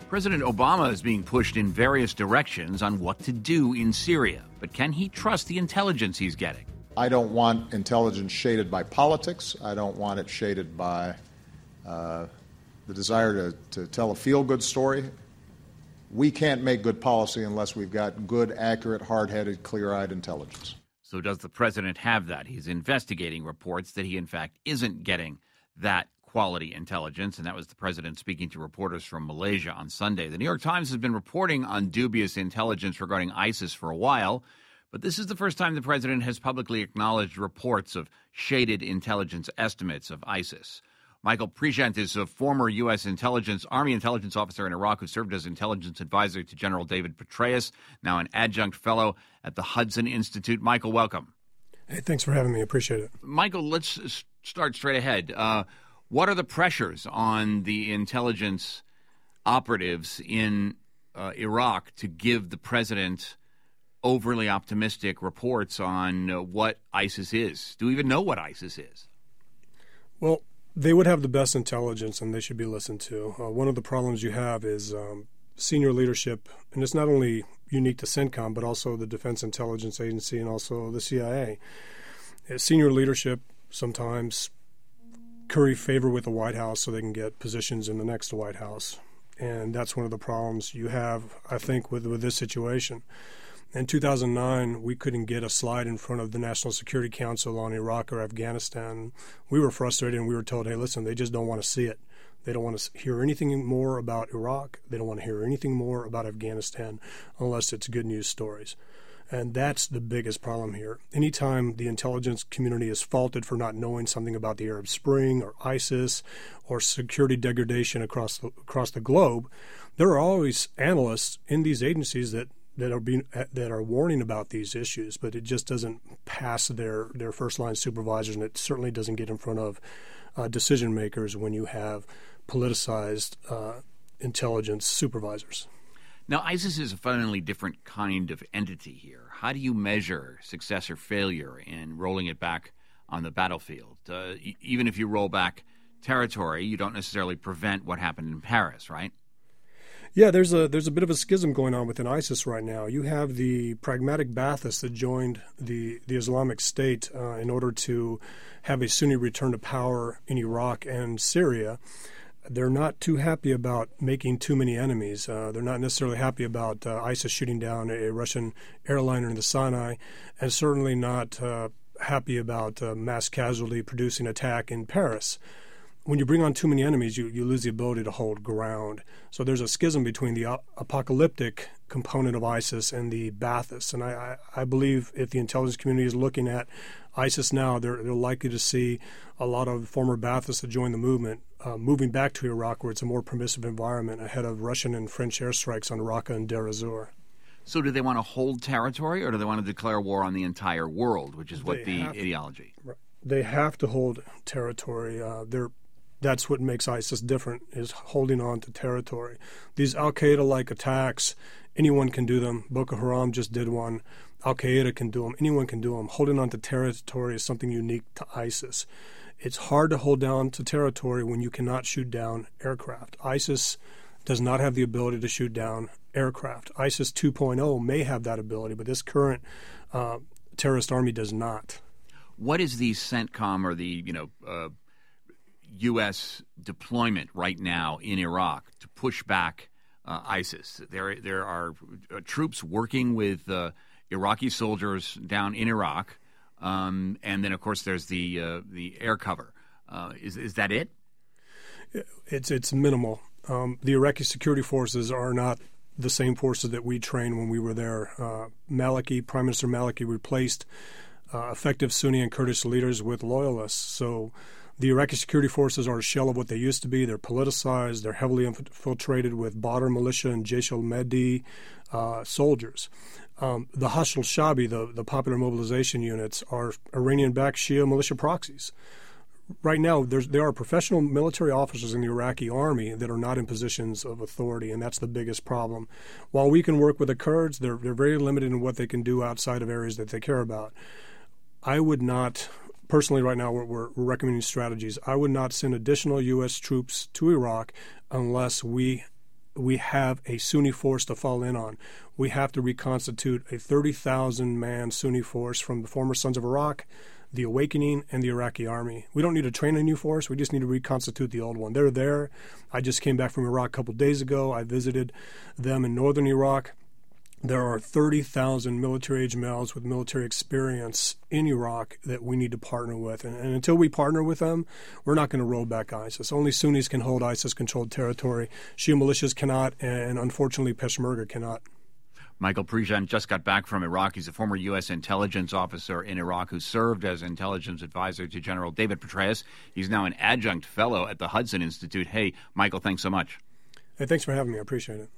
President Obama is being pushed in various directions on what to do in Syria. But can he trust the intelligence he's getting? I don't want intelligence shaded by politics. I don't want it shaded by the desire to tell a feel-good story. We can't make good policy unless we've got good, accurate, hard-headed, clear-eyed intelligence. So does the president have that? He's investigating reports that he, in fact, isn't getting that quality intelligence, and that was the president speaking to reporters from Malaysia on Sunday. The New York Times has been reporting on dubious intelligence regarding ISIS for a while, but this is the first time the president has publicly acknowledged reports of shaded intelligence estimates of ISIS. Michael Pregent is a former U.S. Army intelligence officer in Iraq who served as intelligence advisor to General David Petraeus, now an adjunct fellow at the Hudson Institute. Michael, welcome. Hey, thanks for having me. Appreciate it. Michael, let's start straight ahead. What are the pressures on the intelligence operatives in Iraq to give the president overly optimistic reports on what ISIS is? Do we even know what ISIS is? Well, they would have the best intelligence, and they should be listened to. One of the problems you have is senior leadership, and it's not only unique to CENTCOM, but also the Defense Intelligence Agency and also the CIA. Senior leadership sometimes curry favor with the White House so they can get positions in the next White House. And that's one of the problems you have, I think, with this situation. In 2009, we couldn't get a slide in front of the National Security Council on Iraq or Afghanistan. We were frustrated, and we were told, hey, listen, they just don't want to see it. They don't want to hear anything more about Iraq. They don't want to hear anything more about Afghanistan unless it's good news stories. And that's the biggest problem here. Anytime the intelligence community is faulted for not knowing something about the Arab Spring or ISIS or security degradation across the globe, there are always analysts in these agencies that are warning about these issues, but it just doesn't pass their first-line supervisors, and it certainly doesn't get in front of decision makers when you have politicized intelligence supervisors. Now, ISIS is a fundamentally different kind of entity here. How do you measure success or failure in rolling it back on the battlefield? Even if you roll back territory, you don't necessarily prevent what happened in Paris, right? Yeah, there's a bit of a schism going on within ISIS right now. You have the pragmatic Baathists that joined the Islamic State in order to have a Sunni return to power in Iraq and Syria. They're not too happy about making too many enemies. They're not necessarily happy about ISIS shooting down a Russian airliner in the Sinai, and certainly not happy about mass casualty producing attack in Paris. When you bring on too many enemies, you lose the ability to hold ground. So there's a schism between the apocalyptic component of ISIS and the Baathists. And I believe if the intelligence community is looking at ISIS now, they're likely to see a lot of former Baathists that joined the movement moving back to Iraq, where it's a more permissive environment ahead of Russian and French airstrikes on Raqqa and Deir ez-Zor. So do they want to hold territory, or do they want to declare war on the entire world, which is what the ideology? They have to hold territory. That's what makes ISIS different, is holding on to territory. These al-Qaeda-like attacks, anyone can do them. Boko Haram just did one. Al-Qaeda can do them. Anyone can do them. Holding on to territory is something unique to ISIS. It's hard to hold down to territory when you cannot shoot down aircraft. ISIS does not have the ability to shoot down aircraft. ISIS 2.0 may have that ability, but this current terrorist army does not. What is the CENTCOM or the U.S. deployment right now in Iraq to push back ISIS? There are troops working with Iraqi soldiers down in Iraq, and then, of course, there's the air cover. Is that it? It's minimal. The Iraqi security forces are not the same forces that we trained when we were there. Prime Minister Maliki replaced effective Sunni and Kurdish leaders with loyalists. So the Iraqi security forces are a shell of what they used to be. They're politicized. They're heavily infiltrated with Badr militia and Jaish al-Mahdi soldiers. The Hashd al-Shabi, the popular mobilization units, are Iranian-backed Shia militia proxies. Right now, there are professional military officers in the Iraqi army that are not in positions of authority, and that's the biggest problem. While we can work with the Kurds, they're very limited in what they can do outside of areas that they care about. I would not, personally right now we're recommending strategies. I would not send additional U.S. troops to Iraq unless we we have a Sunni force to fall in on. We have to reconstitute a 30,000-man Sunni force from the former Sons of Iraq, the Awakening, and the Iraqi army. We don't need to train a new force. We just need to reconstitute the old one. They're there. I just came back from Iraq a couple of days ago. I visited them in northern Iraq. There are 30,000 military-age males with military experience in Iraq that we need to partner with. And until we partner with them, we're not going to roll back ISIS. Only Sunnis can hold ISIS-controlled territory. Shia militias cannot, and unfortunately Peshmerga cannot. Michael Prejean just got back from Iraq. He's a former U.S. intelligence officer in Iraq who served as intelligence advisor to General David Petraeus. He's now an adjunct fellow at the Hudson Institute. Hey, Michael, thanks so much. Hey, thanks for having me. I appreciate it.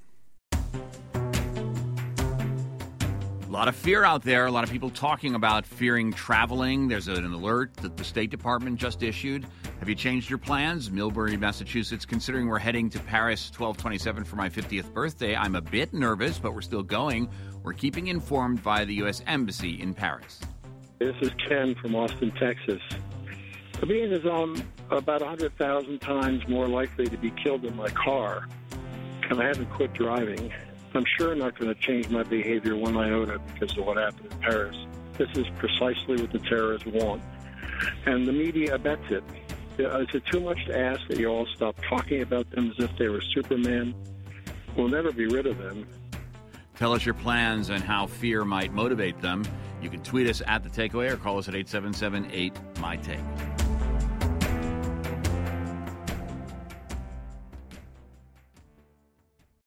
A lot of fear out there. A lot of people talking about fearing traveling. There's an alert that the State Department just issued. Have you changed your plans? Millbury, Massachusetts, considering we're heading to Paris 12/27 for my 50th birthday. I'm a bit nervous, but we're still going. We're keeping informed via the U.S. Embassy in Paris. This is Ken from Austin, Texas. Being as I'm about 100,000 times more likely to be killed in my car, and I haven't quit driving, I'm sure not going to change my behavior one iota because of what happened in Paris. This is precisely what the terrorists want, and the media abets it. Is it too much to ask that you all stop talking about them as if they were Superman? We'll never be rid of them. Tell us your plans and how fear might motivate them. You can tweet us at The Takeaway or call us at 877-8-MY-TAKE.